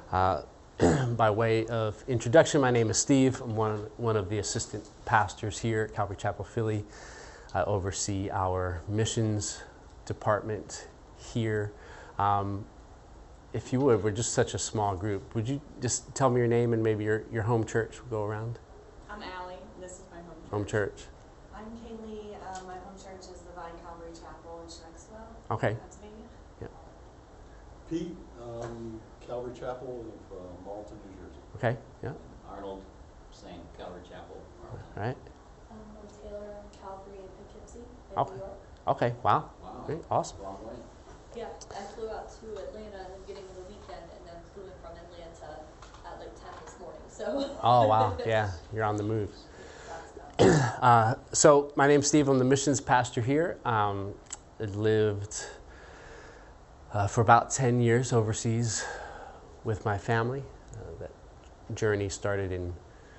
Uh, by way of introduction, my name is Steve. I'm one of the assistant pastors here at Calvary Chapel, Philly. I oversee our missions department here. If you would, we're just such a small group. Would you just tell me your name and maybe your home church? We'll go around. I'm Allie. This is my Home church. I'm Kaylee. My home church is the Vine Calvary Chapel in Schnecksville, Okay. Pennsylvania. Yeah. Pete, Calvary Chapel of Malta, New Jersey. Okay. Yeah. Arnold, same, Calvary Chapel, Arnold. All right. I'm Taylor, Calvary in Poughkeepsie, Okay. New York. Okay. Wow. Wow. Great. Awesome. Long way. Yeah, I flew out to Atlanta in the beginning of the weekend and then flew in from Atlanta at like 10 this morning, so. Oh, wow. Yeah. You're on the move. That's So my name's Steve. I'm the missions pastor here. I lived for about 10 years overseas with my family. That journey started in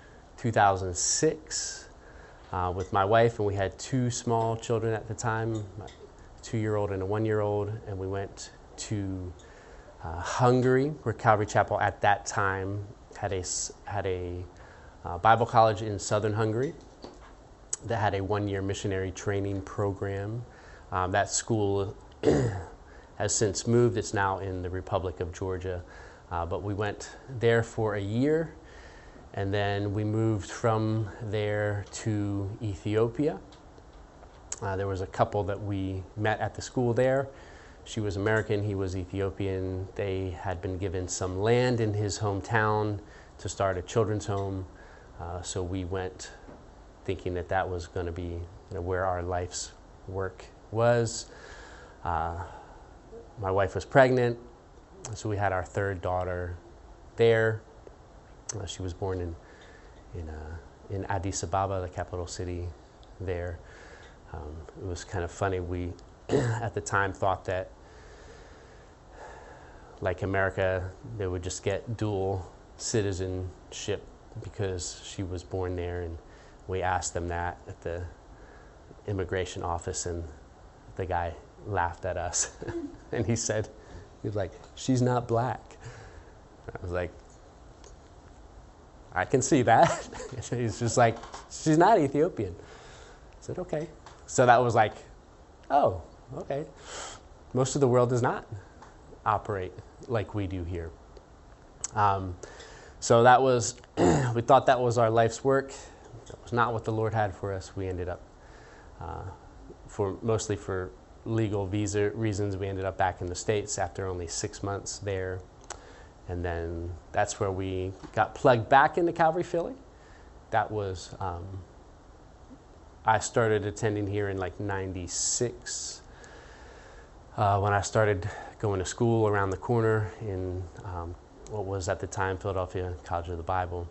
2006 with my wife, and we had two small children at the time, a 2-year-old and a 1-year-old, and we went to Hungary, where Calvary Chapel at that time had a Bible college in southern Hungary that had a 1-year missionary training program. That school has since moved. It's now in the Republic of Georgia. But we went there for a year, and then we moved from there to Ethiopia. There was a couple that we met at the school there. She was American, he was Ethiopian. They had been given some land in his hometown to start a children's home. So we went thinking that was going to be where our life's work was. My wife was pregnant, so we had our third daughter there. She was born in Addis Ababa, the capital city there. It was kind of funny. We, at the time, thought that, like America, they would just get dual citizenship because she was born there, and we asked them that at the immigration office, and the guy laughed at us. And he was like, "She's not black." I was like, "I can see that." He's just like, "She's not Ethiopian." I said, "Okay." So that was like, oh, okay. Most of the world does not operate like we do here. So that was, we thought that was our life's work. That was not what the Lord had for us. We ended up, mostly for legal visa reasons, we ended up back in the States after only 6 months there. And then that's where we got plugged back into Calvary Philly. That was, I started attending here in like 96 when I started going to school around the corner in what was at the time Philadelphia College of the Bible.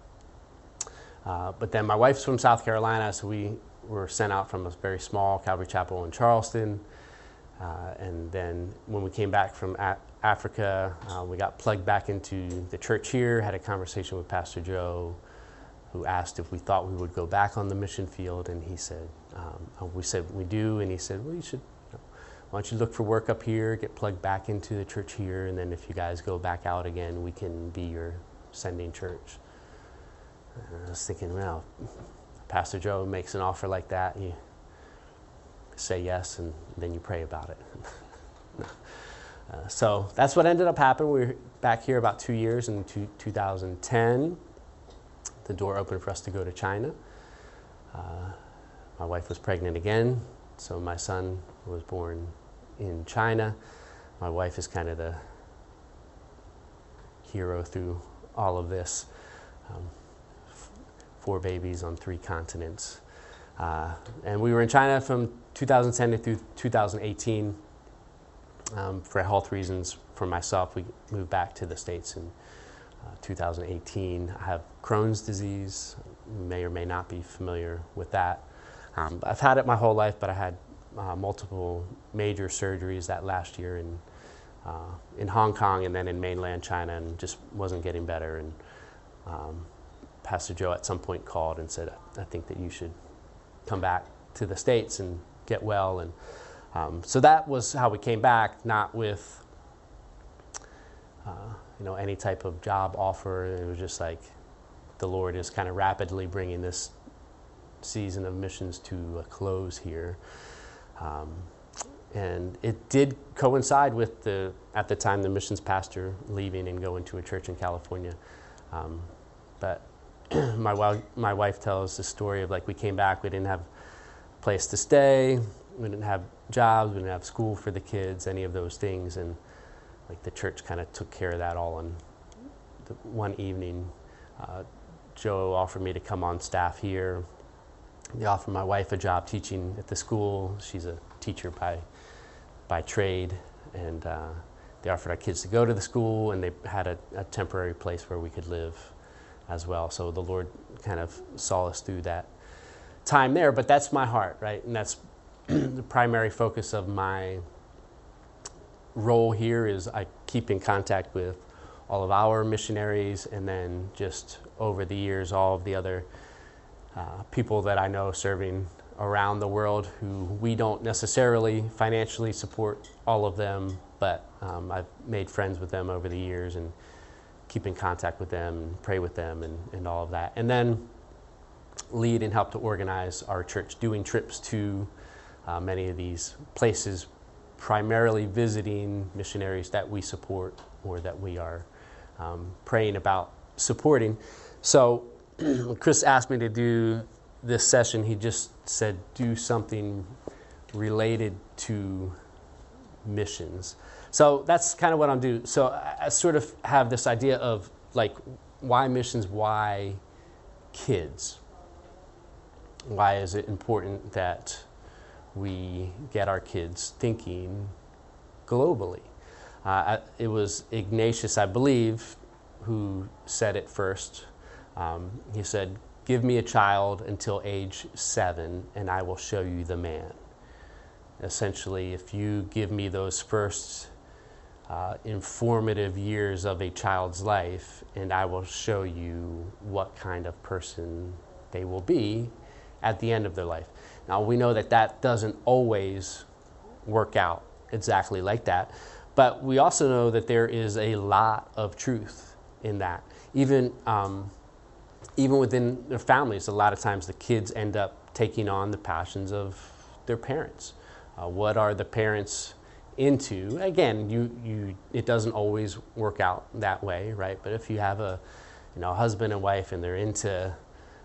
But then my wife's from South Carolina, so we were sent out from a very small Calvary Chapel in Charleston. And then when we came back from Africa, we got plugged back into the church here, had a conversation with Pastor Joe, who asked if we thought we would go back on the mission field, and he said, we said we do, and he said, well, why don't you look for work up here, get plugged back into the church here, and then if you guys go back out again, we can be your sending church. And I was thinking, well, Pastor Joe makes an offer like that, you say yes, and then you pray about it. So that's what ended up happening. We were back here about 2 years in 2010. The door opened for us to go to China. My wife was pregnant again, so my son was born in China. My wife is kind of the hero through all of this. 4 babies on 3 continents. And we were in China from 2010 to 2018. For health reasons for myself, we moved back to the States in 2018. I have Crohn's disease. You may or may not be familiar with that. I've had it my whole life, but I had multiple major surgeries that last year in Hong Kong and then in mainland China, and just wasn't getting better. And Pastor Joe at some point called and said, I think that you should come back to the States and get well. And so that was how we came back, not with any type of job offer. It was just like the Lord is kind of rapidly bringing this season of missions to a close here. And it did coincide with at the time, the missions pastor leaving and going to a church in California. But my wife tells the story of like we came back, we didn't have a place to stay, we didn't have jobs, we didn't have school for the kids, any of those things. And like the church kind of took care of that all. And one evening, Joe offered me to come on staff here. They offered my wife a job teaching at the school. She's a teacher by trade, and they offered our kids to go to the school, and they had a temporary place where we could live as well. So the Lord kind of saw us through that time there, but that's my heart, right? And that's the primary focus of my role here is I keep in contact with all of our missionaries, and then just over the years, all of the other people that I know serving around the world who we don't necessarily financially support all of them, but I've made friends with them over the years and keep in contact with them and pray with them and all of that. And then lead and help to organize our church, doing trips to many of these places, primarily visiting missionaries that we support or that we are praying about supporting. So when Chris asked me to do this session, he just said, do something related to missions. So that's kind of what I'm doing. So I sort of have this idea of like, why missions? Why kids? Why is it important that we get our kids thinking globally? It was Ignatius, I believe, who said it first. He said, "Give me a child until age 7, and I will show you the man." Essentially, if you give me those first informative years of a child's life, and I will show you what kind of person they will be at the end of their life. Now, we know that that doesn't always work out exactly like that, but we also know that there is a lot of truth in that. Even within their families, a lot of times the kids end up taking on the passions of their parents. What are the parents into? Again, it doesn't always work out that way, right? But if you have a husband and wife and they're into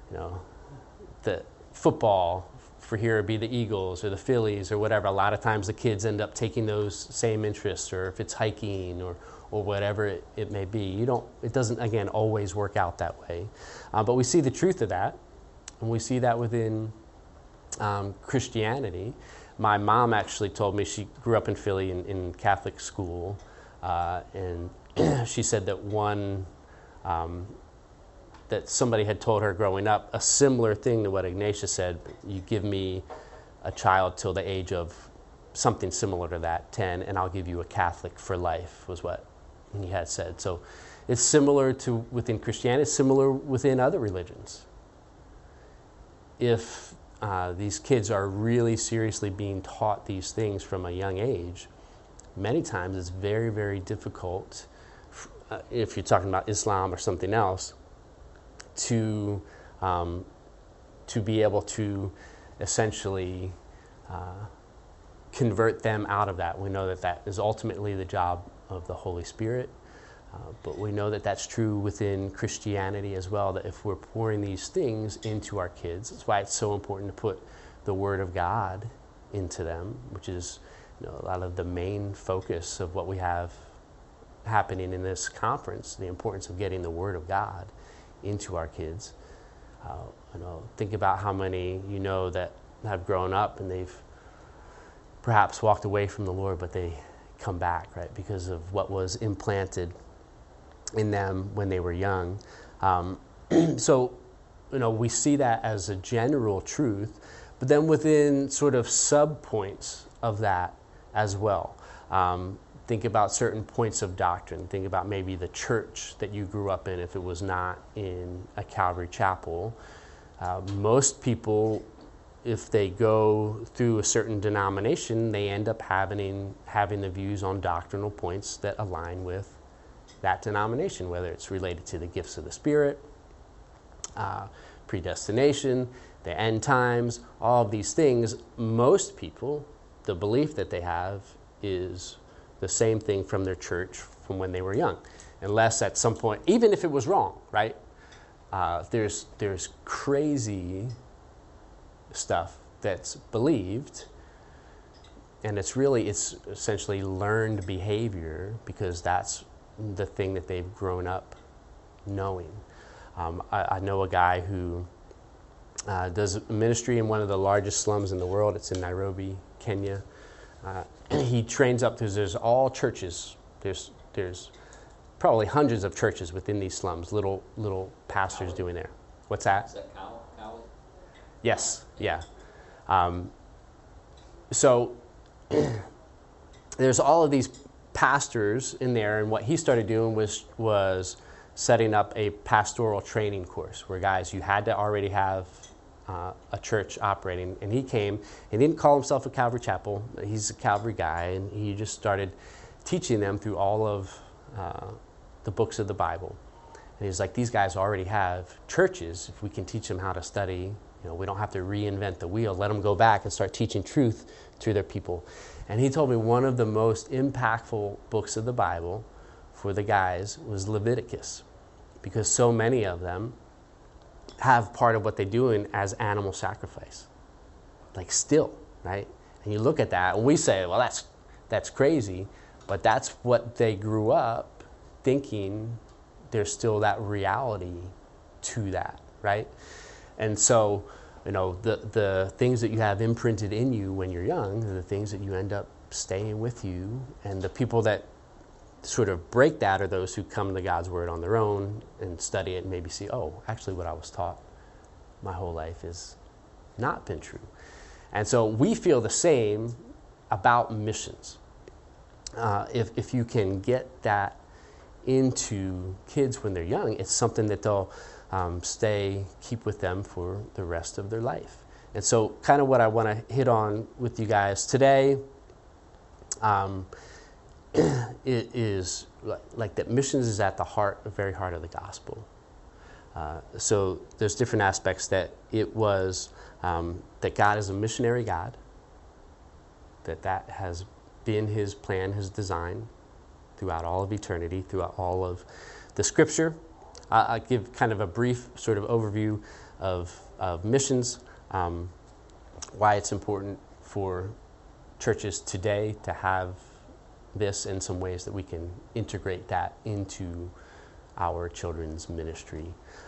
the football, for here it'd be the Eagles or the Phillies or whatever, a lot of times the kids end up taking those same interests, or if it's hiking or whatever it may be. It doesn't, again, always work out that way. But we see the truth of that, and we see that within Christianity. My mom actually told me, she grew up in Philly in Catholic school, and she said that that somebody had told her growing up a similar thing to what Ignatius said. You give me a child till the age of something similar to that, 10, and I'll give you a Catholic for life, was what he had said. So it's similar to within Christianity, it's similar within other religions. If these kids are really seriously being taught these things from a young age, many times it's very, very difficult, if you're talking about Islam or something else, to be able to essentially convert them out of that. We know that is ultimately the job of the Holy Spirit, but we know that that's true within Christianity as well, that if we're pouring these things into our kids, that's why it's so important to put the Word of God into them, which is a lot of the main focus of what we have happening in this conference, the importance of getting the Word of God into our kids. Think about how many that have grown up and they've perhaps walked away from the Lord, but they come back, right, because of what was implanted in them when they were young. So, we see that as a general truth, but then within sort of sub-points of that as well. Think about certain points of doctrine. Think about maybe the church that you grew up in if it was not in a Calvary Chapel. Most people, if they go through a certain denomination, they end up having the views on doctrinal points that align with that denomination, whether it's related to the gifts of the Spirit, predestination, the end times, all of these things. Most people, the belief that they have is the same thing from their church from when they were young, unless at some point, even if it was wrong, right? There's crazy stuff that's believed, and it's essentially learned behavior because that's the thing that they've grown up knowing. I know a guy who does ministry in one of the largest slums in the world. It's in Nairobi, Kenya. He trains up, there's all churches. There's probably hundreds of churches within these slums, little pastors doing there. What's that? Is that Cowley? Yes, yeah. So there's all of these pastors in there, and what he started doing was setting up a pastoral training course where, guys, you had to already have a church operating. And he came, he didn't call himself a Calvary Chapel. He's a Calvary guy, and he just started teaching them through all of the books of the Bible. And he's like, these guys already have churches. If we can teach them how to study, we don't have to reinvent the wheel. Let them go back and start teaching truth to their people. And he told me one of the most impactful books of the Bible for the guys was Leviticus, because so many of them have part of what they're doing as animal sacrifice, like still, right? And you look at that, and we say, well, that's crazy, but that's what they grew up thinking. There's still that reality to that, right? And so, the things that you have imprinted in you when you're young are the things that you end up staying with you. And the people that sort of break that are those who come to God's Word on their own and study it and maybe see, oh, actually what I was taught my whole life has not been true. And so we feel the same about missions. If you can get into kids when they're young, it's something that they'll keep with them for the rest of their life. And so kind of what I want to hit on with you guys today it is like that missions is at the very heart of the gospel. So there's different aspects that it was that God is a missionary God, that has been his plan, his design throughout all of eternity, throughout all of the scripture. I'll give kind of a brief sort of overview of missions, why it's important for churches today to have this, and some ways that we can integrate that into our children's ministry.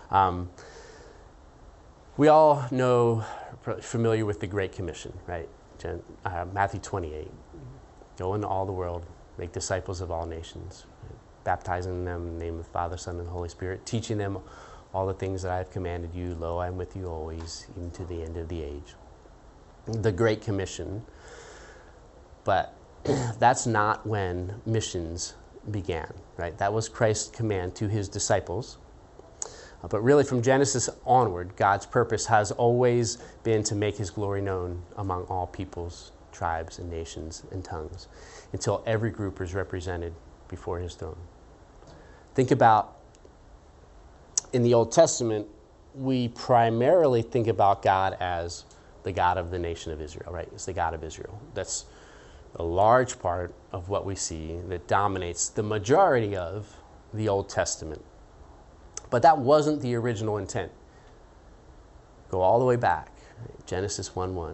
We all know, familiar with the Great Commission, right? Matthew 28. Go into all the world, make disciples of all nations, baptizing them in the name of the Father, Son, and the Holy Spirit, teaching them all the things that I have commanded you. Lo, I am with you always, even to the end of the age. The Great Commission. But that's not when missions began, right? That was Christ's command to his disciples. But really from Genesis onward, God's purpose has always been to make his glory known among all peoples, tribes, and nations and tongues, until every group is represented before his throne. Think about, in the Old Testament, we primarily think about God as the God of the nation of Israel, right? It's the God of Israel. That's a large part of what we see that dominates the majority of the Old Testament. But that wasn't the original intent. Go all the way back. Genesis 1:1.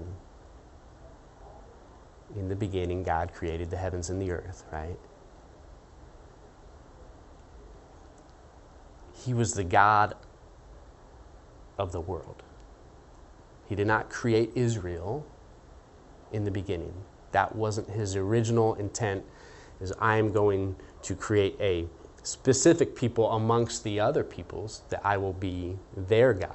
In the beginning, God created the heavens and the earth, right? He was the God of the world. He did not create Israel in the beginning. That wasn't his original intent, is I am going to create a specific people amongst the other peoples that I will be their God.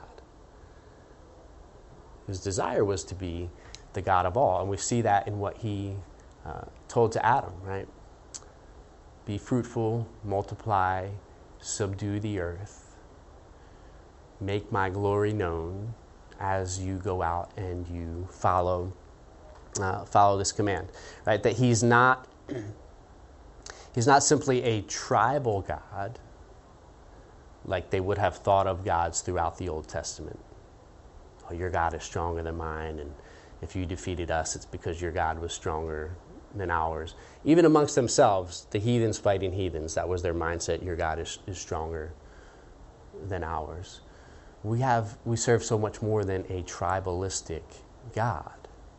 His desire was to be the God of all. And we see that in what he told to Adam, right? Be fruitful, multiply, subdue the earth, make my glory known as you go out and you follow this command, right? That he's not He's not simply a tribal God like they would have thought of gods throughout the Old Testament. Oh, your God is stronger than mine, and if you defeated us, it's because your God was stronger than ours. Even amongst themselves, the heathens fighting heathens, that was their mindset. Your God is stronger than ours. We serve so much more than a tribalistic God.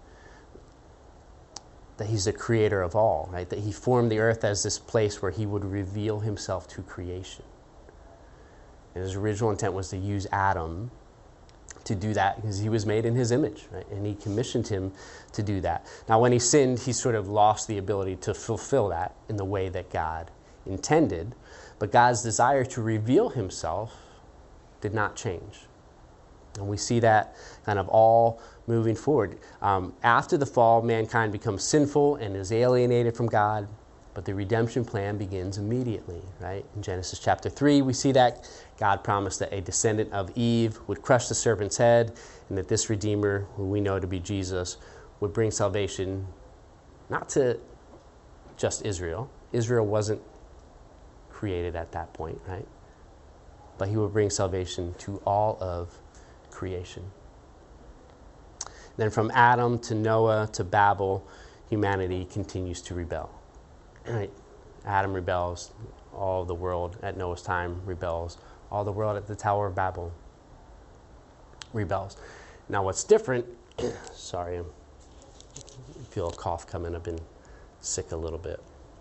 That he's the creator of all, right? That he formed the earth as this place where he would reveal himself to creation. And his original intent was to use Adam to do that because he was made in his image, right? And he commissioned him to do that. Now, when he sinned, he sort of lost the ability to fulfill that in the way that God intended. But God's desire to reveal himself did not change. And we see that kind of all moving forward. After the fall, mankind becomes sinful and is alienated from God. But the redemption plan begins immediately, right? In Genesis chapter 3, we see that God promised that a descendant of Eve would crush the serpent's head, and that this Redeemer, who we know to be Jesus, would bring salvation not to just Israel. Israel wasn't created at that point, right? But he would bring salvation to all of creation. Then from Adam to Noah to Babel, humanity continues to rebel. Right? Adam rebels, all the world at Noah's time rebels, all the world at the Tower of Babel rebels. Now what's different, sorry, I feel a cough coming, I've been sick a little bit.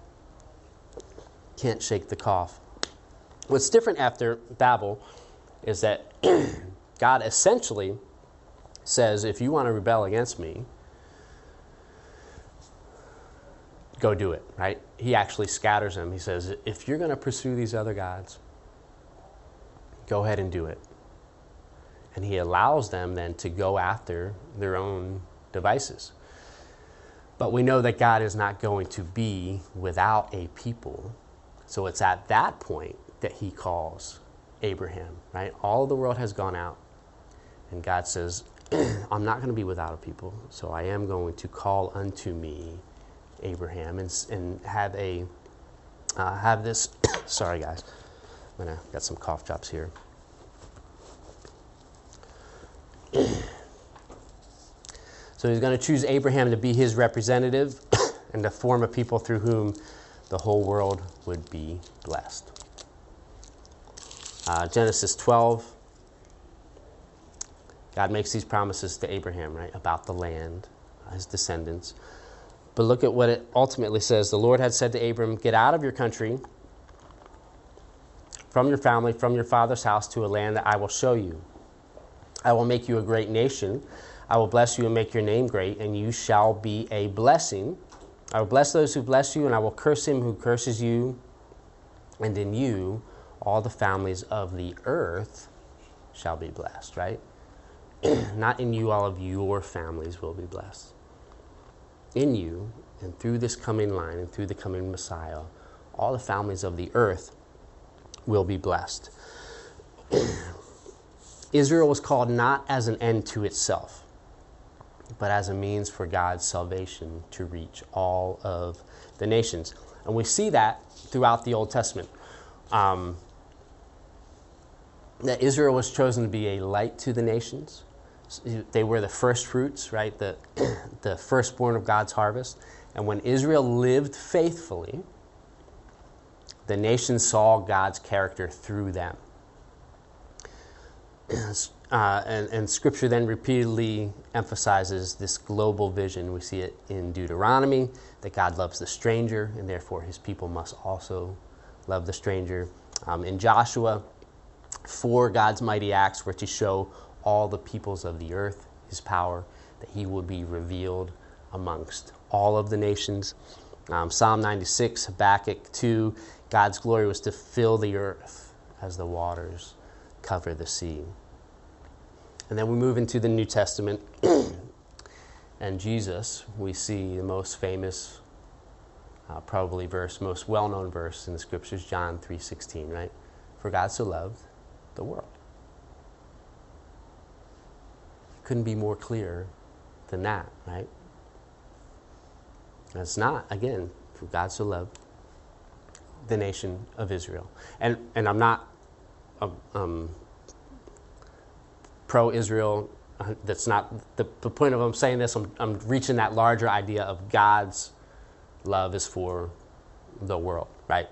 Can't shake the cough. What's different after Babel is that God essentially says, if you want to rebel against me, go do it, right? He actually scatters them. He says, if you're going to pursue these other gods, go ahead and do it. And he allows them then to go after their own devices. But we know that God is not going to be without a people. So it's at that point that he calls Abraham, right? All of the world has gone out. And God says, I'm not going to be without a people, so I am going to call unto me Abraham and have this. Sorry, guys, I'm gonna got some cough drops here. So he's going to choose Abraham to be his representative and to form a people through whom the whole world would be blessed. Genesis 12. God makes these promises to Abraham, right, about the land, his descendants. But look at what it ultimately says. The Lord had said to Abram, get out of your country, from your family, from your father's house, to a land that I will show you. I will make you a great nation. I will bless you and make your name great, and you shall be a blessing. I will bless those who bless you, and I will curse him who curses you. And in you, all the families of the earth shall be blessed, right? Not in you, all of your families will be blessed. In you, and through this coming line, and through the coming Messiah, all the families of the earth will be blessed. Israel was called not as an end to itself, but as a means for God's salvation to reach all of the nations. And we see that throughout the Old Testament. That Israel was chosen to be a light to the nations. They were the first fruits, right? The firstborn of God's harvest. And when Israel lived faithfully, the nations saw God's character through them. And Scripture then repeatedly emphasizes this global vision. We see it in Deuteronomy, that God loves the stranger, and therefore his people must also love the stranger. In Joshua, 4 God's mighty acts were to show all the peoples of the earth his power, that he would be revealed amongst all of the nations. Psalm 96, Habakkuk 2, God's glory was to fill the earth as the waters cover the sea. And then we move into the New Testament, and Jesus, we see the most famous, probably verse, most well-known verse in the Scriptures, John 3:16, right? For God so loved the world. Couldn't be more clear than that, right? It's not, again, for God so loved the nation of Israel. And I'm not pro-Israel. That's not the point of I'm saying this. I'm reaching that larger idea of God's love is for the world, right?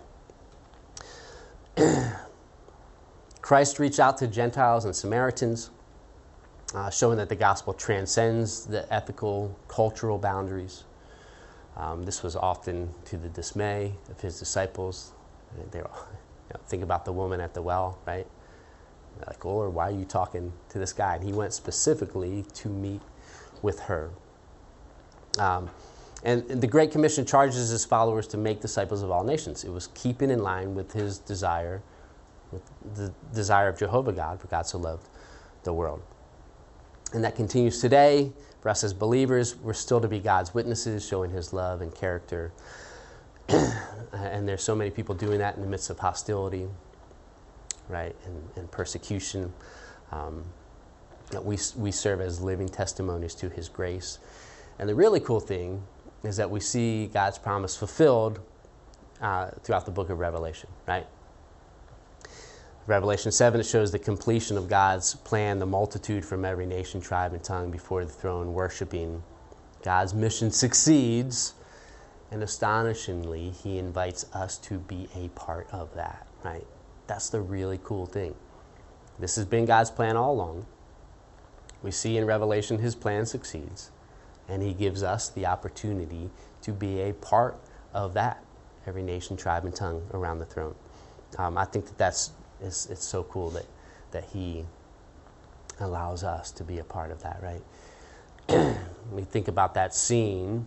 Christ reached out to Gentiles and Samaritans, showing that the gospel transcends the ethical, cultural boundaries. This was often to the dismay of his disciples. They were, think about the woman at the well, right? They're like, oh, Lord, why are you talking to this guy? And he went specifically to meet with her. And the Great Commission charges his followers to make disciples of all nations. It was keeping in line with his desire, with the desire of Jehovah God, for God so loved the world. And that continues today. For us as believers, we're still to be God's witnesses, showing his love and character. And there's so many people doing that in the midst of hostility, right, and persecution. That we serve as living testimonies to his grace. And the really cool thing is that we see God's promise fulfilled throughout the book of Revelation, right? Revelation 7, it shows the completion of God's plan, the multitude from every nation, tribe, and tongue before the throne worshiping. God's mission succeeds, and astonishingly, he invites us to be a part of that, right? That's the really cool thing. This has been God's plan all along. We see in Revelation his plan succeeds, and he gives us the opportunity to be a part of that, every nation, tribe, and tongue around the throne. I think it's so cool that he allows us to be a part of that, right? We think about that scene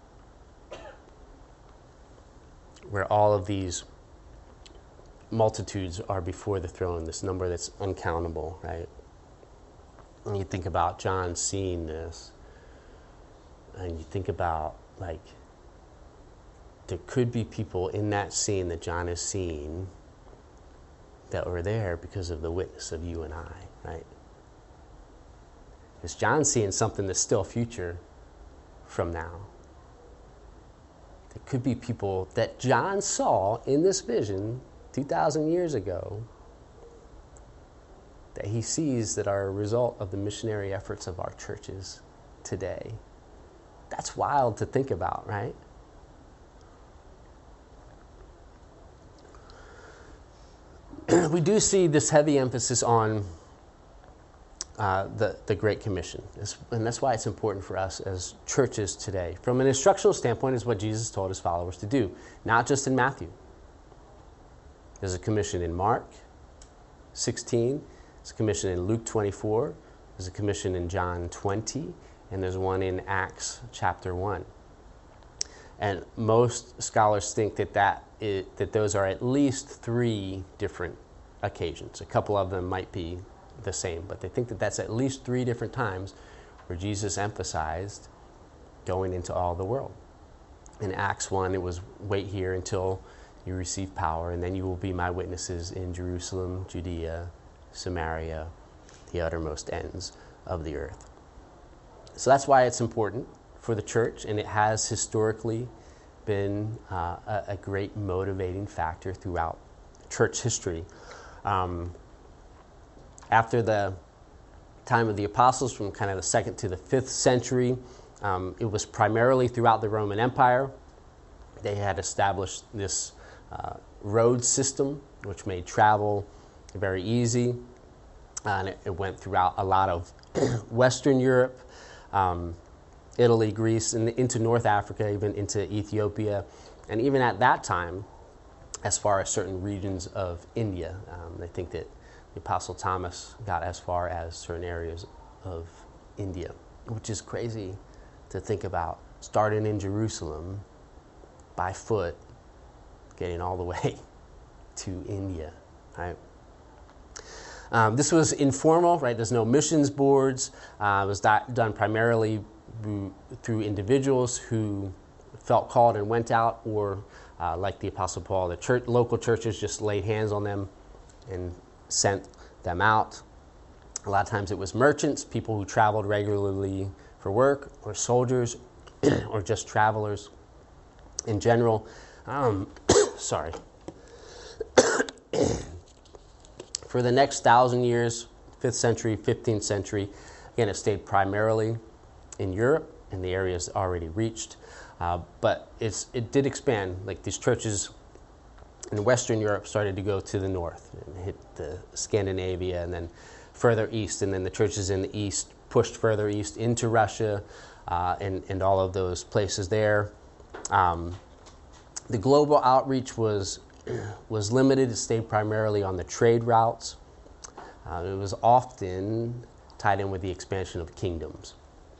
where all of these multitudes are before the throne, this number that's uncountable, right? And you think about John seeing this, and you think about, like, there could be people in that scene that John is seeing that were there because of the witness of you and I, right? Because John's seeing something that's still future from now. There could be people that John saw in this vision 2,000 years ago that he sees that are a result of the missionary efforts of our churches today. That's wild to think about, right? We do see this heavy emphasis on the Great Commission. And that's why it's important for us as churches today. From an instructional standpoint, is what Jesus told his followers to do, not just in Matthew. There's a commission in Mark 16. There's a commission in Luke 24. There's a commission in John 20. And there's one in Acts chapter 1. And most scholars think that those are at least 3 different occasions. A couple of them might be the same, but they think that that's at least 3 different times where Jesus emphasized going into all the world. In Acts 1, it was wait here until you receive power, and then you will be my witnesses in Jerusalem, Judea, Samaria, the uttermost ends of the earth. So that's why it's important for the church, and it has historically been a great motivating factor throughout church history. After the time of the apostles, from kind of the 2nd to the 5th century, it was primarily throughout the Roman Empire. They had established this road system, which made travel very easy, and it went throughout a lot of Western Europe, Italy, Greece, and into North Africa, even into Ethiopia, and even at that time, as far as certain regions of India. They think that the Apostle Thomas got as far as certain areas of India, which is crazy to think about, starting in Jerusalem by foot, getting all the way to India, right? This was informal, right? There's no missions boards. It was done primarily through individuals who felt called and went out, or like the Apostle Paul, the local churches just laid hands on them and sent them out. A lot of times it was merchants, people who traveled regularly for work, or soldiers, or just travelers in general. Sorry. For the next 1,000 years, 5th century, 15th century, again, it stayed primarily in Europe, in the areas already reached. But it did expand. Like these churches in Western Europe started to go to the north and hit the Scandinavia and then further east. And then the churches in the east pushed further east into Russia and all of those places there. The global outreach was limited. It stayed primarily on the trade routes. It was often tied in with the expansion of kingdoms.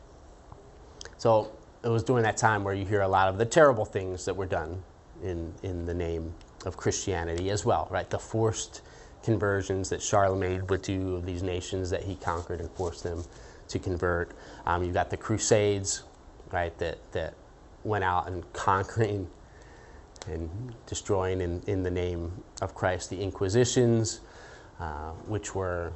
So it was during that time where you hear a lot of the terrible things that were done in the name of Christianity as well, right? The forced conversions that Charlemagne would do of these nations that he conquered and forced them to convert. You've got the Crusades, right, that went out and conquering and destroying in the name of Christ. The Inquisitions, which were,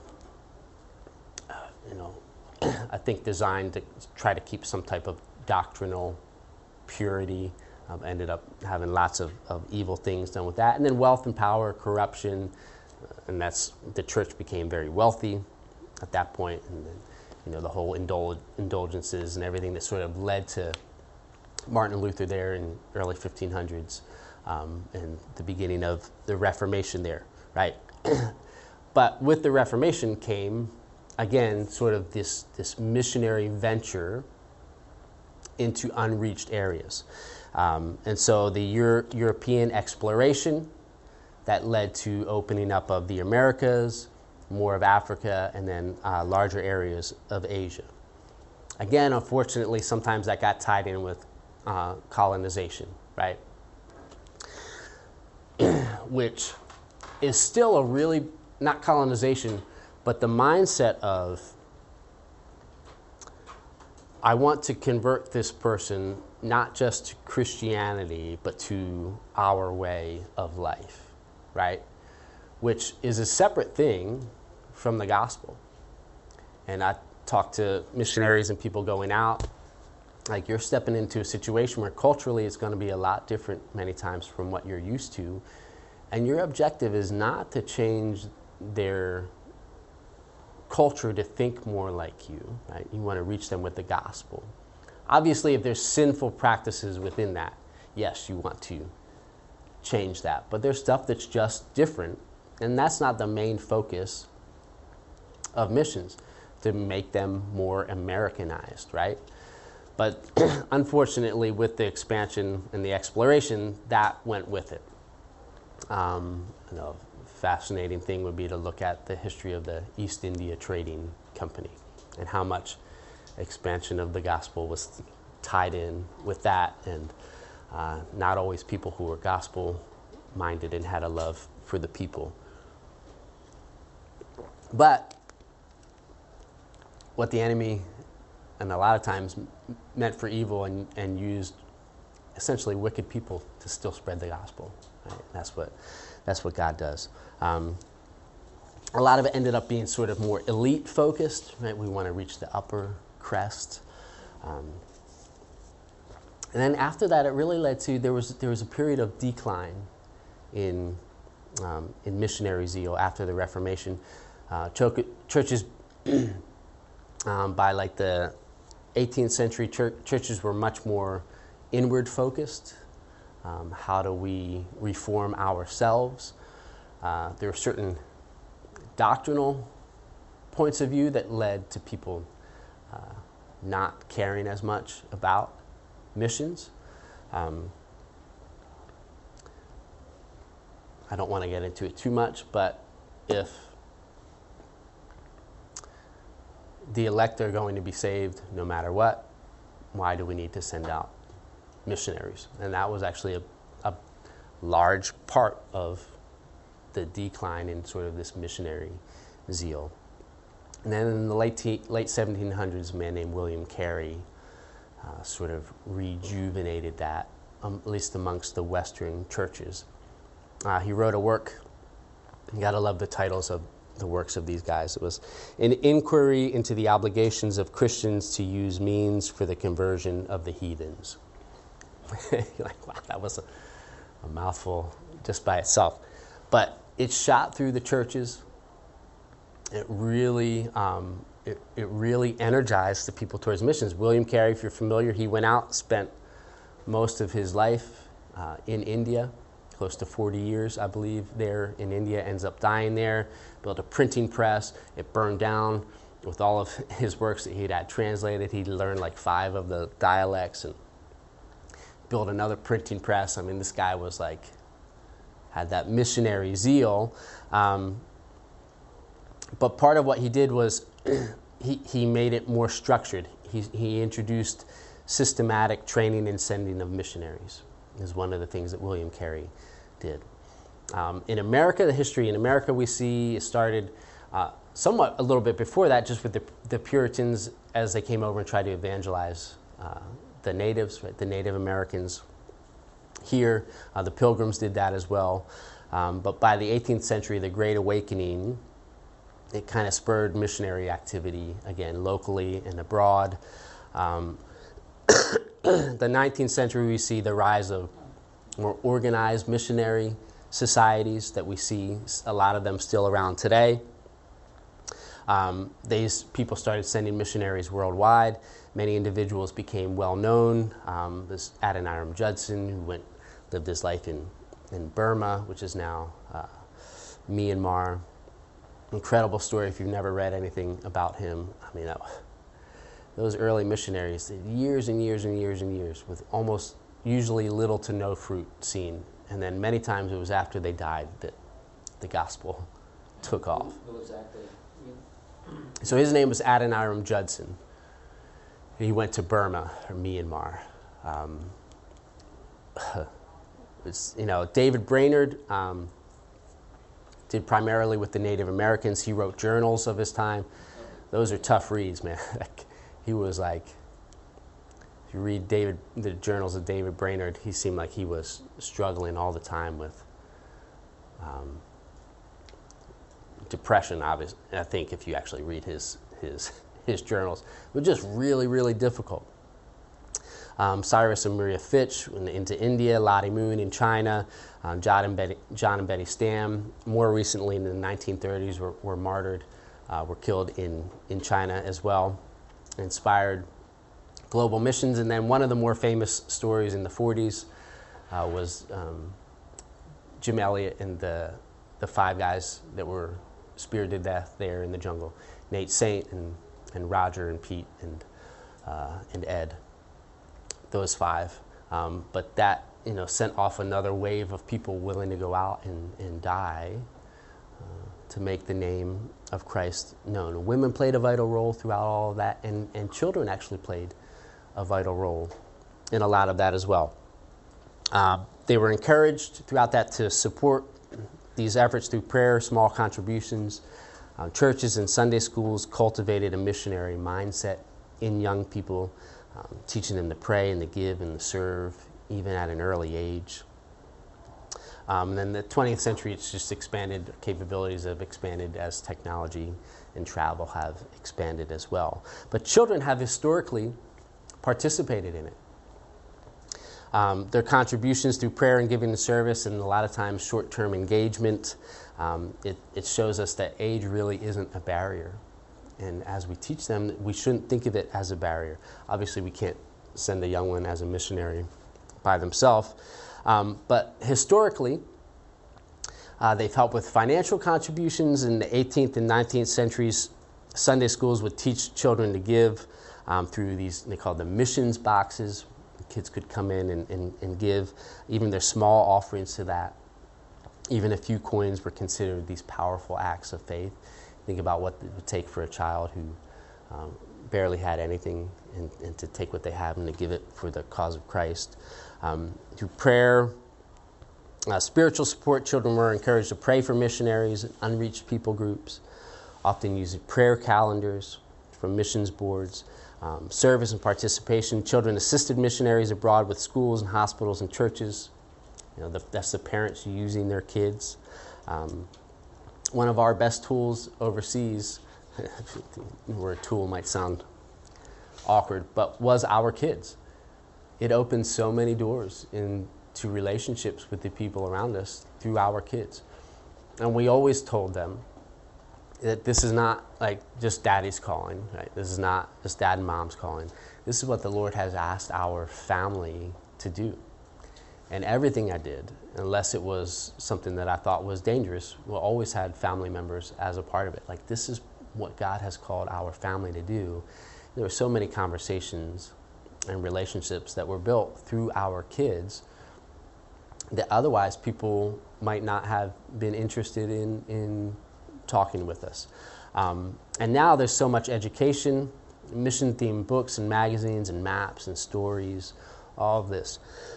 I think designed to try to keep some type of doctrinal purity, ended up having lots of evil things done with that. And then wealth and power, corruption, and the church became very wealthy at that point. And then, the whole indulgences and everything that sort of led to Martin Luther there in early 1500s and the beginning of the Reformation there, right? But with the Reformation came, again, sort of this missionary venture into unreached areas. And so the European exploration that led to opening up of the Americas, more of Africa, and then larger areas of Asia. Again, unfortunately, sometimes that got tied in with colonization, right? Which is still a really, not colonization, but the mindset of, I want to convert this person not just to Christianity, but to our way of life, right? Which is a separate thing from the gospel. And I talk to missionaries and people going out, like you're stepping into a situation where culturally it's going to be a lot different many times from what you're used to. And your objective is not to change their culture to think more like you, right? You want to reach them with the gospel. Obviously, if there's sinful practices within that, yes, you want to change that. But there's stuff that's just different, and that's not the main focus of missions, to make them more Americanized, right? But unfortunately, with the expansion and the exploration, that went with it. Fascinating thing would be to look at the history of the East India Trading Company and how much expansion of the gospel was tied in with that, and not always people who were gospel-minded and had a love for the people. But what the enemy, and a lot of times, meant for evil and used essentially wicked people to still spread the gospel. Right? That's what God does. A lot of it ended up being sort of more elite focused, right? We want to reach the upper crest. And then after that, it really led to, there was a period of decline in missionary zeal after the Reformation. Churches, by like the 18th century, churches were much more inward focused. How do we reform ourselves? There were certain doctrinal points of view that led to people not caring as much about missions. I don't want to get into it too much, but if the elect are going to be saved no matter what, why do we need to send out missionaries? And that was actually a large part of the decline in sort of this missionary zeal. And then in the late 1700s, a man named William Carey sort of rejuvenated that, at least amongst the Western churches. He wrote a work, you gotta love the titles of the works of these guys. It was An Inquiry into the Obligations of Christians to Use Means for the Conversion of the Heathens. You're like, wow, that was a mouthful just by itself. But it shot through the churches it really energized the people towards missions. William Carey, if you're familiar, he went out, spent most of his life in India, close to 40 years, I believe, there in India, ends up dying there, built a printing press, it burned down. With all of his works that he'd had translated, he'd learned like 5 of the dialects and built another printing press. I mean, this guy was like, had that missionary zeal. But part of what he did was he made it more structured. He introduced systematic training and sending of missionaries, is one of the things that William Carey did. In America, the history in America we see started somewhat a little bit before that, just with the Puritans as they came over and tried to evangelize the natives, right, the Native Americans here. The Pilgrims did that as well. But by the 18th century, the Great Awakening, it kind of spurred missionary activity again, locally and abroad. The 19th century, we see the rise of more organized missionary societies that we see, a lot of them still around today. These people started sending missionaries worldwide. Many individuals became well known. This Adoniram Judson, who lived his life in Burma, which is now Myanmar. Incredible story if you've never read anything about him. I mean, those early missionaries, years and years and years and years, with almost usually little to no fruit seen. And then many times it was after they died that the gospel took off. Who exactly? So his name was Adoniram Judson. He went to Burma or Myanmar. David Brainerd did primarily with the Native Americans. He wrote journals of his time. Those are tough reads, man. He was like, if you read the journals of David Brainerd, he seemed like he was struggling all the time with depression, obviously. I think if you actually read his journals, it was just really, really difficult. Cyrus and Maria Fitch into India, Lottie Moon in China, John and Betty Stam, more recently in the 1930s were martyred, were killed in China as well, inspired global missions. And then one of the more famous stories in the 40s was Jim Elliot and the 5 guys that were speared to death there in the jungle, Nate Saint and Roger and Pete and Ed. Those 5, but that sent off another wave of people willing to go out and die to make the name of Christ known. Women played a vital role throughout all of that, and children actually played a vital role in a lot of that as well. They were encouraged throughout that to support these efforts through prayer, small contributions. Churches and Sunday schools cultivated a missionary mindset in young people, teaching them to pray and to give and to serve, even at an early age. And then the 20th century, it's just expanded, capabilities have expanded as technology and travel have expanded as well. But children have historically participated in it. Their contributions through prayer and giving the service, and a lot of times short-term engagement, it shows us that age really isn't a barrier. And as we teach them, we shouldn't think of it as a barrier. Obviously, we can't send a young one as a missionary by themselves. But historically, they've helped with financial contributions. In the 18th and 19th centuries, Sunday schools would teach children to give through these, they call them missions boxes. Kids could come in and give even their small offerings to that. Even a few coins were considered these powerful acts of faith. Think about what it would take for a child who barely had anything and to take what they have and to give it for the cause of Christ. Through prayer, spiritual support, children were encouraged to pray for missionaries and unreached people groups, often using prayer calendars from missions boards. Service and participation. Children assisted missionaries abroad with schools and hospitals and churches. That's the parents using their kids. One of our best tools overseas, where a tool might sound awkward, but was our kids. It opened so many doors into relationships with the people around us through our kids. And we always told them, that this is not like just daddy's calling, right? This is not just dad and mom's calling. This is what the Lord has asked our family to do. And everything I did, unless it was something that I thought was dangerous, always had family members as a part of it. Like, this is what God has called our family to do. There were so many conversations and relationships that were built through our kids that otherwise people might not have been interested in talking with us. And now there's so much education, mission-themed books and magazines and maps and stories, all of this.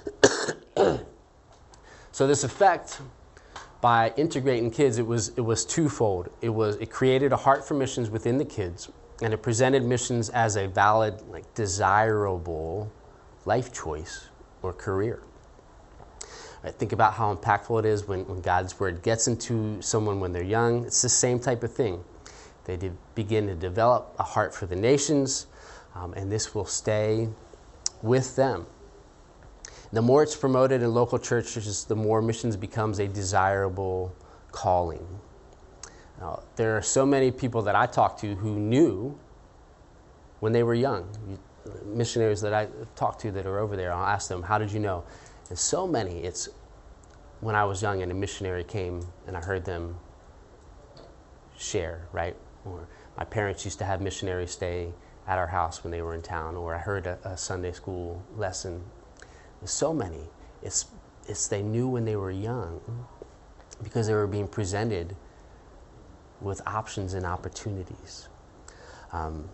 So this effect, by integrating kids, it was twofold. It created a heart for missions within the kids, and it presented missions as a valid, like, desirable life choice or career. Right, think about how impactful it is when God's word gets into someone when they're young. It's the same type of thing. They begin to develop a heart for the nations, and this will stay with them. The more it's promoted in local churches, the more missions becomes a desirable calling. Now, there are so many people that I talk to who knew when they were young. Missionaries that I talk to that are over there, I'll ask them, how did you know? And so many, it's when I was young and a missionary came and I heard them share, right? Or my parents used to have missionaries stay at our house when they were in town, or I heard a Sunday school lesson. There's so many. It's they knew when they were young because they were being presented with options and opportunities. And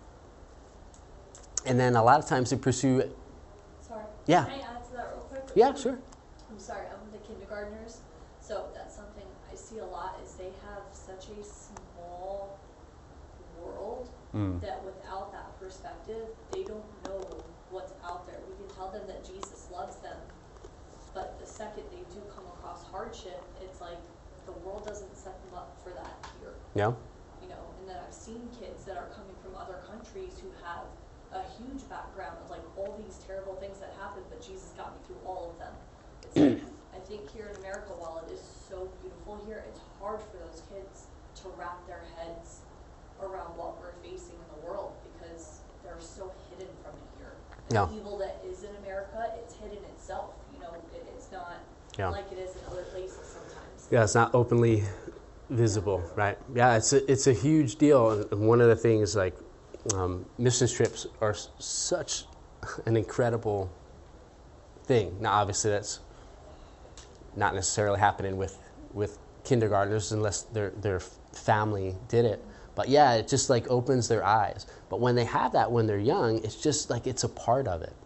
then a lot of times they pursue. Sorry. Yeah. Can I add to that real quick? Yeah, sure. I'm sorry, I'm the kindergartners, so that's something I see a lot is they have such a small world that without that perspective, they don't know what's out there. We can tell them that Jesus loves them, but the second they do come across hardship, it's like the world doesn't set them up for that here. Yeah. You know, and then I've seen kids that are coming from other countries who have a huge background of like all these terrible things that happened, but Jesus got me through all of them. It's like, I think here in America, while it is so beautiful here, it's hard for those kids to wrap their heads around what we're facing in the world because they're so hidden from it here. Yeah. The evil that is in America, it's hidden itself. You know, it's not like it is in other places sometimes. Yeah, it's not openly visible, right? Yeah, it's a huge deal. And one of the things, like, mission trips are such an incredible thing. Now, obviously, that's not necessarily happening with kindergartners unless their family did it. But yeah, it just like opens their eyes. But when they have that when they're young, it's just like it's a part of it.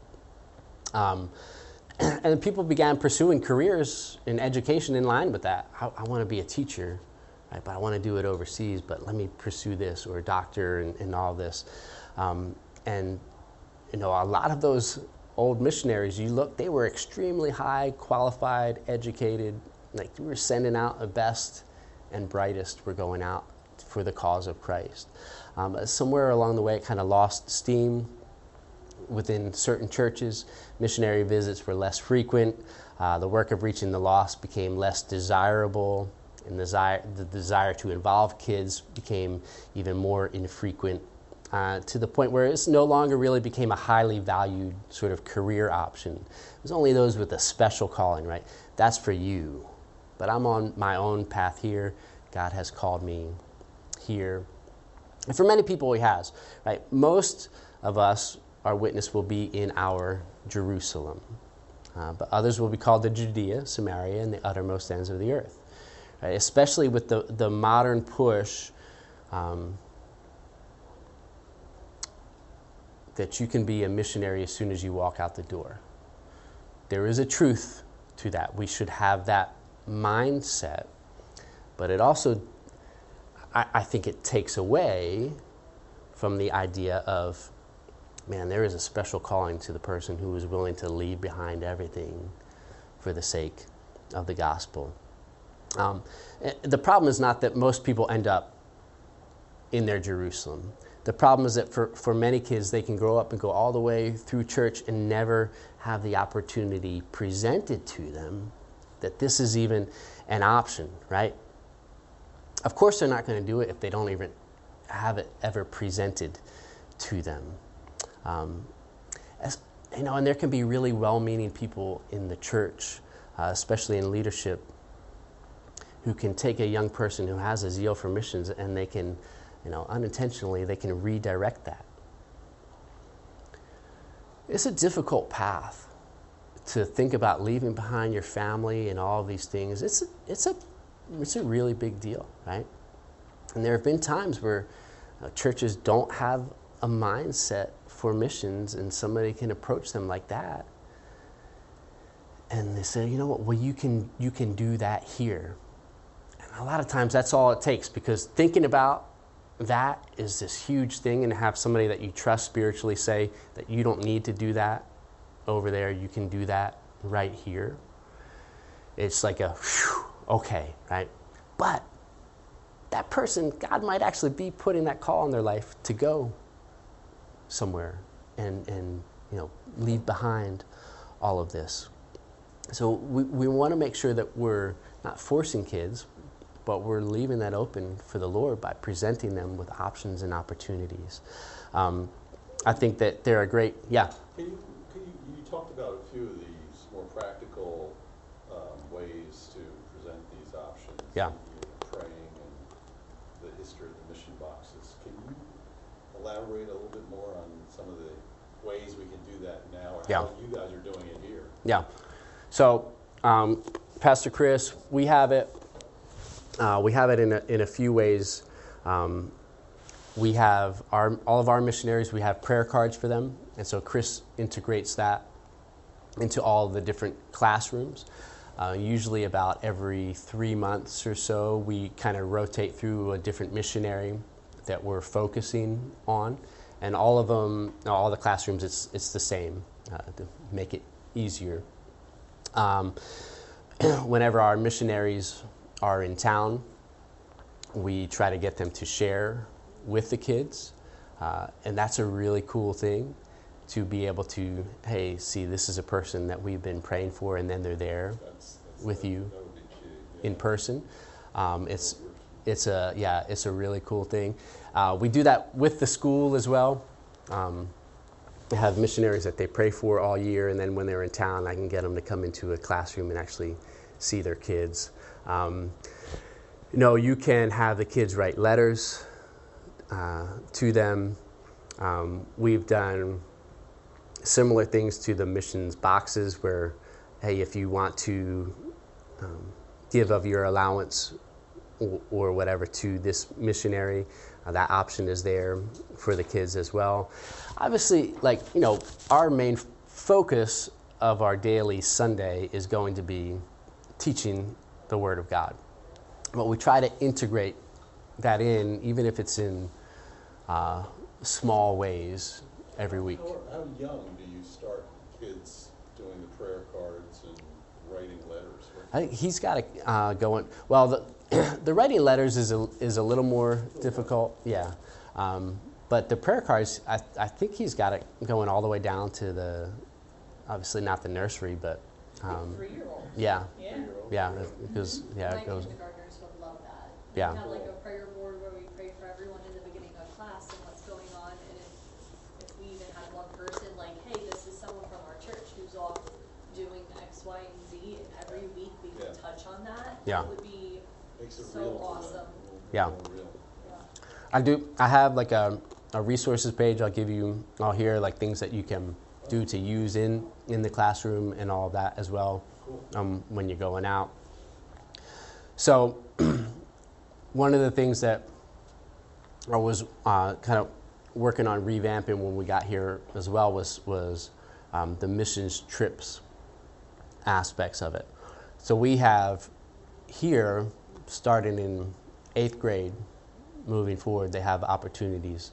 And people began pursuing careers in education in line with that. I want to be a teacher, right? But I want to do it overseas, but let me pursue this, or a doctor and all this. And, you know, a lot of those old missionaries, they were extremely high qualified, educated. Like, we were sending out the best and brightest were going out for the cause of Christ. Somewhere along the way, it kind of lost steam within certain churches. Missionary visits were less frequent. The work of reaching the lost became less desirable, and the desire to involve kids became even more infrequent, to the point where it no longer really became a highly valued sort of career option. It was only those with a special calling, right? That's for you. But I'm on my own path here. God has called me here. And for many people, He has, right? Most of us, our witness will be in our Jerusalem. But others will be called to Judea, Samaria, and the uttermost ends of the earth. Right? Especially with the modern push that you can be a missionary as soon as you walk out the door. There is a truth to that. We should have that mindset. But it also, I think it takes away from the idea of, man, there is a special calling to the person who is willing to leave behind everything for the sake of the gospel. The problem is not that most people end up in their Jerusalem. The problem is that for many kids, they can grow up and go all the way through church and never have the opportunity presented to them that this is even an option, right? of course, they're not going to do it if they don't even have it ever presented to them. And there can be really well-meaning people in the church, especially in leadership, who can take a young person who has a zeal for missions and they can, unintentionally, they can redirect that. It's a difficult path to think about leaving behind your family and all of these things. It's a really big deal, right? And there have been times where churches don't have a mindset for missions, and somebody can approach them like that, and they say, you know what? Well, you can do that here. And a lot of times that's all it takes, because thinking about that is this huge thing, and to have somebody that you trust spiritually say that you don't need to do that over there, you can do that right here. It's like a whew, okay, right? But that person, God might actually be putting that call in their life to go somewhere and leave behind all of this. So we want to make sure that we're not forcing kids, but we're leaving that open for the Lord by presenting them with options and opportunities. I think that they're a great, yeah. You talked about a few of these more practical ways to present these options. Yeah. Praying and the history of the mission boxes. Can you elaborate a little bit more on some of the ways we can do that now, or how you guys are doing it here? Yeah. So, Pastor Chris, we have it. We have it in a few ways. We have all of our missionaries. We have prayer cards for them, and so Chris integrates that into all the different classrooms. Usually, about every 3 months or so, we kind of rotate through a different missionary that we're focusing on, and all of them, all the classrooms, it's the same to make it easier. Whenever our missionaries are in town, we try to get them to share with the kids, and that's a really cool thing, to be able to, hey, see, this is a person that we've been praying for, and then they're there with you in person. It's a really cool thing. We do that with the school as well. They have missionaries that they pray for all year, and then when they're in town, I can get them to come into a classroom and actually see their kids. You can have the kids write letters to them. We've done similar things to the missions boxes where, hey, if you want to give of your allowance or whatever to this missionary, that option is there for the kids as well. Obviously, our main focus of our daily Sunday is going to be teaching the Word of God. But we try to integrate that in, even if it's in small ways every week. How young do you start kids doing the prayer cards and writing letters? I think he's got it going. Well, the writing letters is a little more difficult, yeah. But the prayer cards, I think he's got it going all the way down to obviously not the nursery, but 3-year-olds. Yeah. Yeah. Yeah, because My it goes. kindergartners would love that. Yeah. We have like a prayer board where we pray for everyone in the beginning of class and what's going on, and if we even had one person like, hey, this is someone from our church who's off doing X, Y, and Z, and every week we can touch on that. Yeah. It would be Makes it so real to awesome. them. Yeah. Real. Yeah. I have like a resources page. I'll hear like things that you can do to use in the classroom and all of that as well. Cool. When you're going out. So one of the things that I was kind of working on revamping when we got here as well was the missions trips aspects of it. So we have here, starting in 8th grade, moving forward, they have opportunities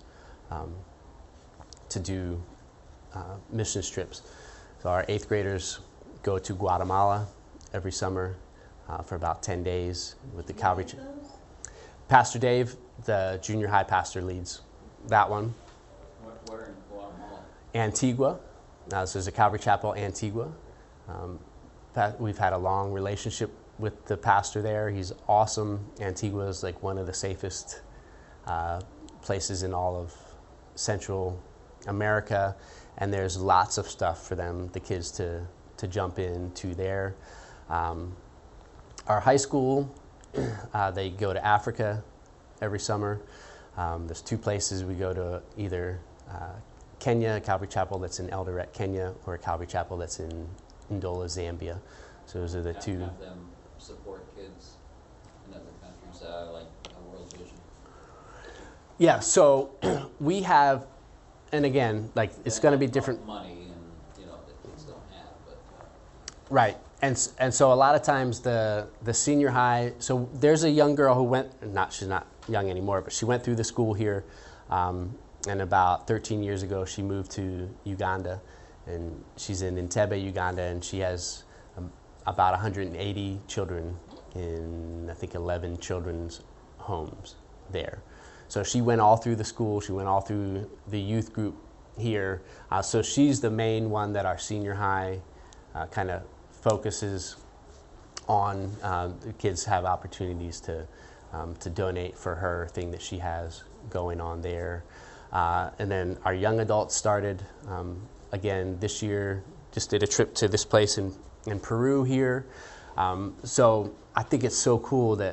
to do missions trips. So our 8th graders go to Guatemala every summer for about 10 days with the Calvary. Pastor Dave, the junior high pastor, leads that one. Where in Guatemala? Antigua. So there's a Calvary Chapel, Antigua. We've had a long relationship with the pastor there. He's awesome. Antigua is like one of the safest places in all of Central America, and there's lots of stuff for them, the kids, to jump into there. Our high school, they go to Africa every summer. There's 2 places we go to, either Kenya, a Calvary Chapel that's in Eldoret, Kenya, or a Calvary Chapel that's in Ndola, Zambia. So those are the 2. Have them support kids in other countries, like a World Vision. Yeah, so we have, and again, like it's going to be different. Money and that kids don't have, but Right, and so a lot of times the senior high. So there's a young girl who went. She's not young anymore, but she went through the school here, and about 13 years ago she moved to Uganda, and she's in Entebbe, Uganda, and she has about 180 children in, I think, 11 children's homes there. So she went all through the school. She went all through the youth group here. So she's the main one that our senior high kind of focuses on. The kids have opportunities to donate for her thing that she has going on there. And then our young adults started again this year. Just did a trip to this place in Peru here. So I think it's so cool that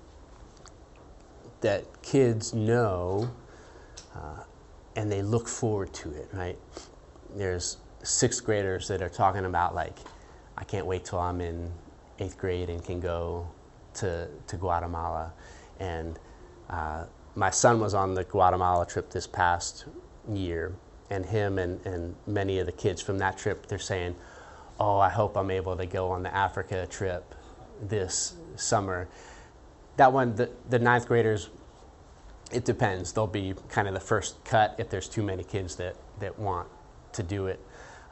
kids know and they look forward to it, right? There's 6th graders that are talking about, like, I can't wait till I'm in 8th grade and can go to Guatemala. And my son was on the Guatemala trip this past year, and him and many of the kids from that trip, they're saying, oh, I hope I'm able to go on the Africa trip this summer. That one, the 9th graders, it depends. They'll be kind of the first cut if there's too many kids that want to do it.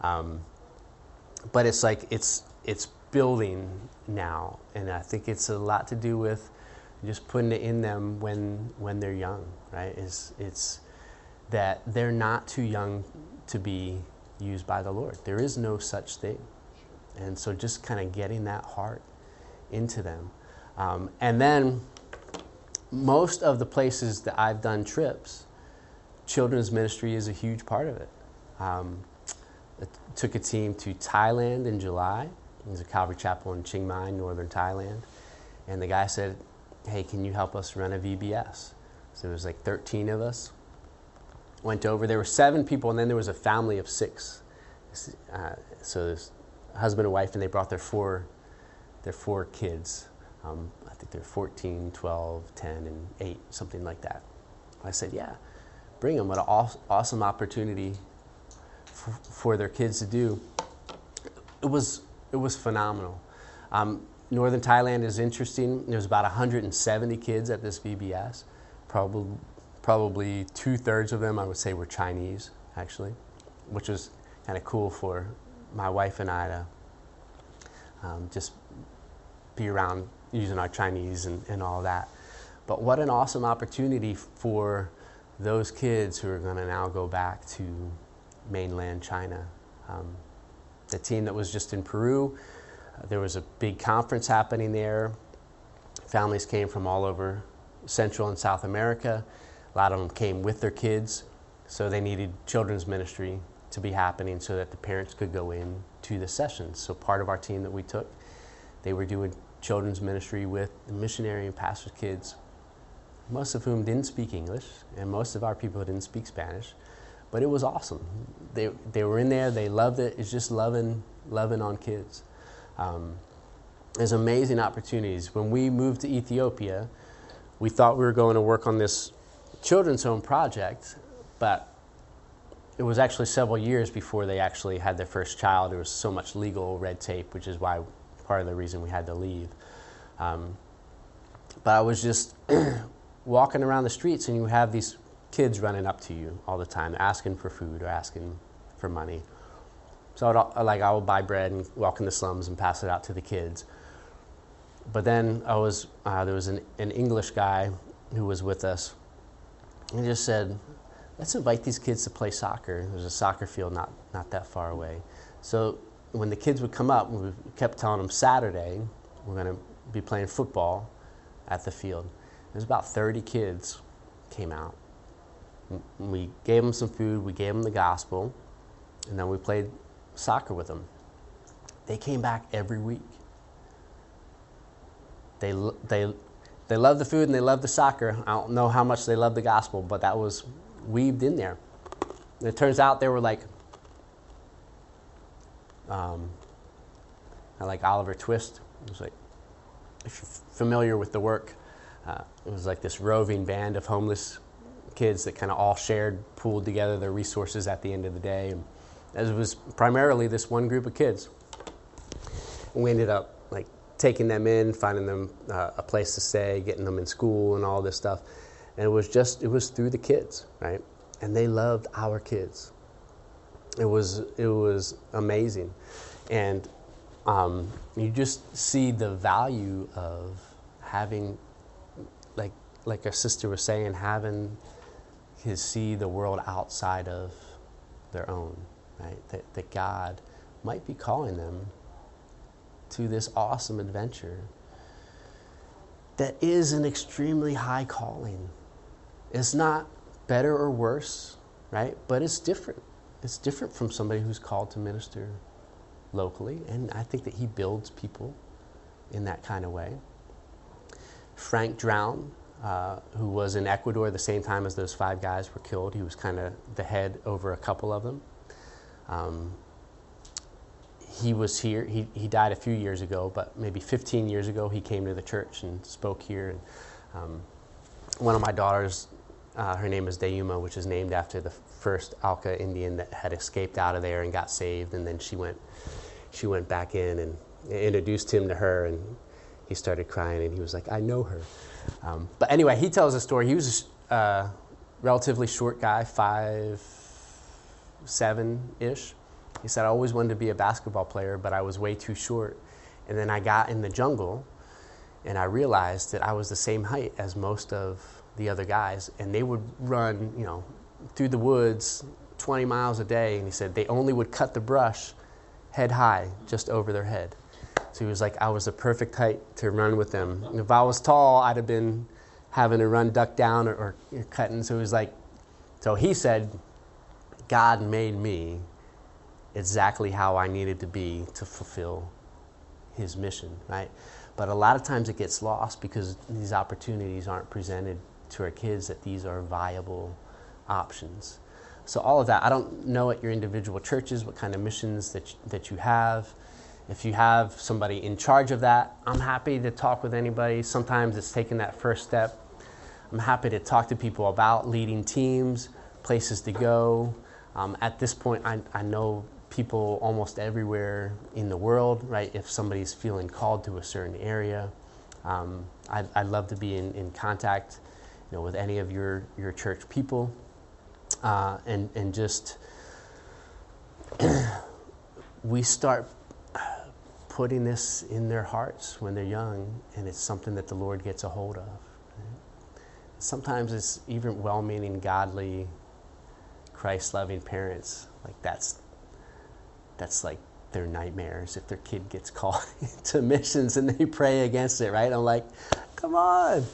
But it's like it's building now, and I think it's a lot to do with just putting it in them when they're young, right? It's that they're not too young to be used by the Lord. There is no such thing. And so just kind of getting that heart into them. And then most of the places that I've done trips, children's ministry is a huge part of it. I took a team to Thailand in July. There's a Calvary Chapel in Chiang Mai, northern Thailand. And the guy said, hey, can you help us run a VBS? So there was like 13 of us. Went over. There were 7 people, and then there was a family of 6. So there's a husband and wife, and they brought their 4 kids. I think they're 14, 12, 10, and 8, something like that. I said, yeah, bring them. What an awesome opportunity for their kids to do. It was phenomenal. Northern Thailand is interesting. There's about 170 kids at this VBS. Probably 2/3 of them, I would say, were Chinese, actually, which was kind of cool for my wife and I to just be around using our Chinese and all that. But what an awesome opportunity for those kids who are going to now go back to mainland China. The team that was just in Peru, there was a big conference happening there. Families came from all over Central and South America. A lot of them came with their kids, so they needed children's ministry to be happening so that the parents could go in to the sessions. So part of our team that we took, they were doing children's ministry with the missionary and pastor's kids, most of whom didn't speak English, and most of our people didn't speak Spanish. But it was awesome. They were in there. They loved it. It's just loving on kids. There's amazing opportunities. When we moved to Ethiopia, we thought we were going to work on this children's home project, but it was actually several years before they actually had their first child. There was so much legal red tape, which is why part of the reason we had to leave. But I was just walking around the streets, and you have these kids running up to you all the time, asking for food or asking for money. So I would buy bread and walk in the slums and pass it out to the kids. But then there was an English guy who was with us. He just said, let's invite these kids to play soccer. There's a soccer field not that far away. So when the kids would come up, we kept telling them Saturday, we're going to be playing football at the field. There's about 30 kids came out. We gave them some food, we gave them the gospel, and then we played soccer with them. They came back every week. They love the food and they love the soccer. I don't know how much they love the gospel, but that was weaved in there. And it turns out they were like Oliver Twist. It was like, if you're familiar with the work, it was like this roving band of homeless kids that kind of all shared, pooled together their resources at the end of the day. And as it was primarily this one group of kids. And we ended up like taking them in, finding them a place to stay, getting them in school and all this stuff. And it was through the kids, right? And they loved our kids. It was amazing. And you just see the value of having, like our sister was saying, having kids see the world outside of their own, right? That God might be calling them to this awesome adventure that is an extremely high calling. It's not better or worse, right? But it's different. It's different from somebody who's called to minister locally, and I think that he builds people in that kind of way. Frank Drown, who was in Ecuador the same time as those 5 guys were killed. He was kind of the head over a couple of them. He was here. He died a few years ago, but maybe 15 years ago he came to the church and spoke here. And one of my daughters, her name is Dayuma, which is named after the first Alka Indian that had escaped out of there and got saved, and then she went back in and introduced him to her, and he started crying, and he was like, I know her. But anyway, he tells a story. He was a relatively short guy, 5'7"-ish. He said, I always wanted to be a basketball player, but I was way too short. And then I got in the jungle, and I realized that I was the same height as most of the other guys, and they would run, through the woods 20 miles a day. And he said they only would cut the brush head high, just over their head. So he was like, I was the perfect height to run with them. And if I was tall, I'd have been having to run duck down or cutting. So he said, God made me exactly how I needed to be to fulfill his mission, right? But a lot of times it gets lost because these opportunities aren't presented to our kids that these are viable options. So all of that, I don't know at your individual churches what kind of missions that you have. If you have somebody in charge of that, I'm happy to talk with anybody. Sometimes it's taking that first step. I'm happy to talk to people about leading teams, places to go. At this point, I know people almost everywhere in the world, right? If somebody's feeling called to a certain area, I'd love to be in contact, with any of your church people, and just we start putting this in their hearts when they're young, and it's something that the Lord gets a hold of. Right? Sometimes it's even well-meaning, godly, Christ-loving parents. Like that's like their nightmares if their kid gets called to missions and they pray against it, right? I'm like, come on.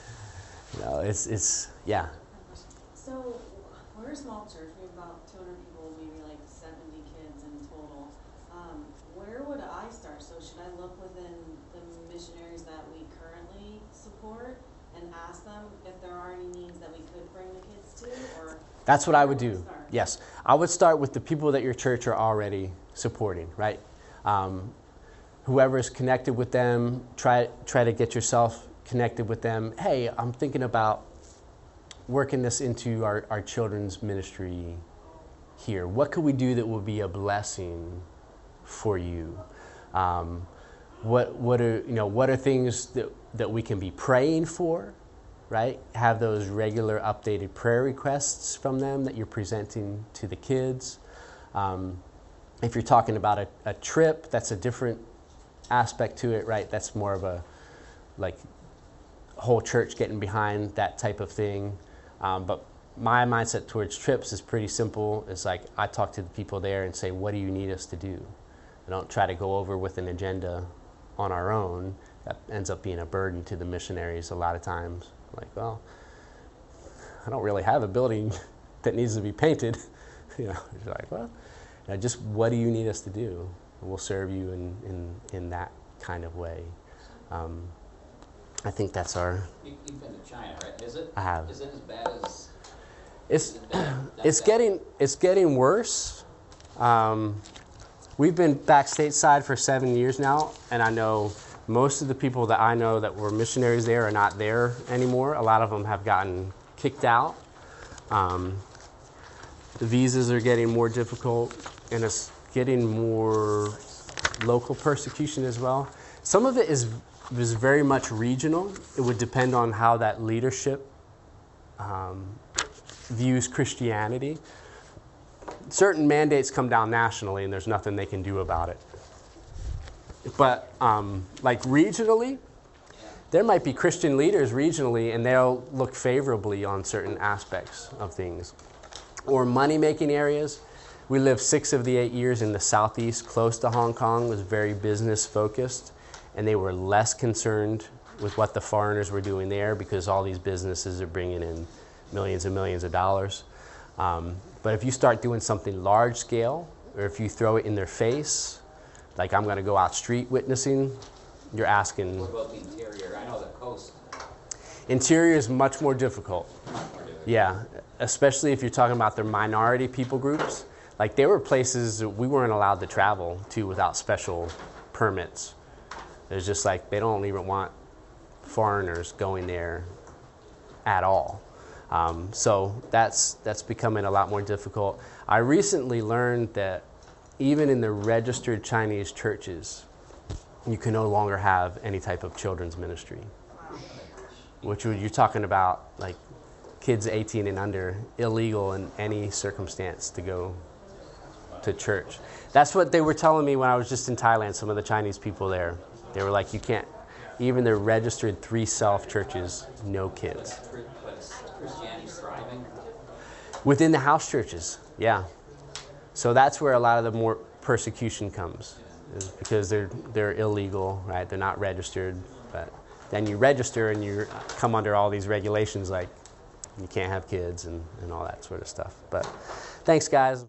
It's yeah. So we're a small church. We have about 200 people, maybe like 70 kids in total. Where would I start? So should I look within the missionaries that we currently support and ask them if there are any needs that we could bring the kids to? Or that's what I would do. Yes. I would start with the people that your church are already supporting, right? Whoever is connected with them, try to get yourself connected with them. Hey, I'm thinking about working this into our children's ministry here. What could we do that will be a blessing for you? What are things that we can be praying for, right? Have those regular updated prayer requests from them that you're presenting to the kids. If you're talking about a trip, that's a different aspect to it, right? That's more of a whole church getting behind that type of thing. But my mindset towards trips is pretty simple. It's like I talk to the people there and say, what do you need us to do? I don't try to go over with an agenda on our own. that ends up being a burden to the missionaries a lot of times. Like, well, I don't really have a building that needs to be painted. You know, it's like, well, just what do you need us to do? We'll serve you in that kind of way. I think that's our. You've been to China, right? Is it? I have. Is it as bad as? It's getting worse. We've been back stateside for 7 years now, and I know most of the people that I know that were missionaries there are not there anymore. A lot of them have gotten kicked out. The visas are getting more difficult, and it's getting more local persecution as well. Some of it is very much regional. It would depend on how that leadership views Christianity. Certain mandates come down nationally, and there's nothing they can do about it. But like regionally, there might be Christian leaders regionally, and they'll look favorably on certain aspects of things. Or money-making areas. We lived 6 of the 8 years in the southeast, close to Hong Kong, was very business-focused, and they were less concerned with what the foreigners were doing there because all these businesses are bringing in millions and millions of dollars. But if you start doing something large-scale, or if you throw it in their face, like I'm going to go out street witnessing, you're asking. What about the interior? I know the coast. Interior is much more difficult. Yeah, especially if you're talking about their minority people groups. Like there were places that we weren't allowed to travel to without special permits. It's just like they don't even want foreigners going there at all. So that's becoming a lot more difficult. I recently learned that even in the registered Chinese churches, you can no longer have any type of children's ministry. Which you're talking about like kids 18 and under, illegal in any circumstance to go to church. That's what they were telling me when I was just in Thailand, some of the Chinese people there. They were like, you can't, even the registered 3 self churches, no kids. Christianity thriving? Within the house churches, yeah. So that's where a lot of the more persecution comes, is because they're illegal, right? They're not registered, but then you register and you come under all these regulations like you can't have kids and all that sort of stuff. But thanks, guys.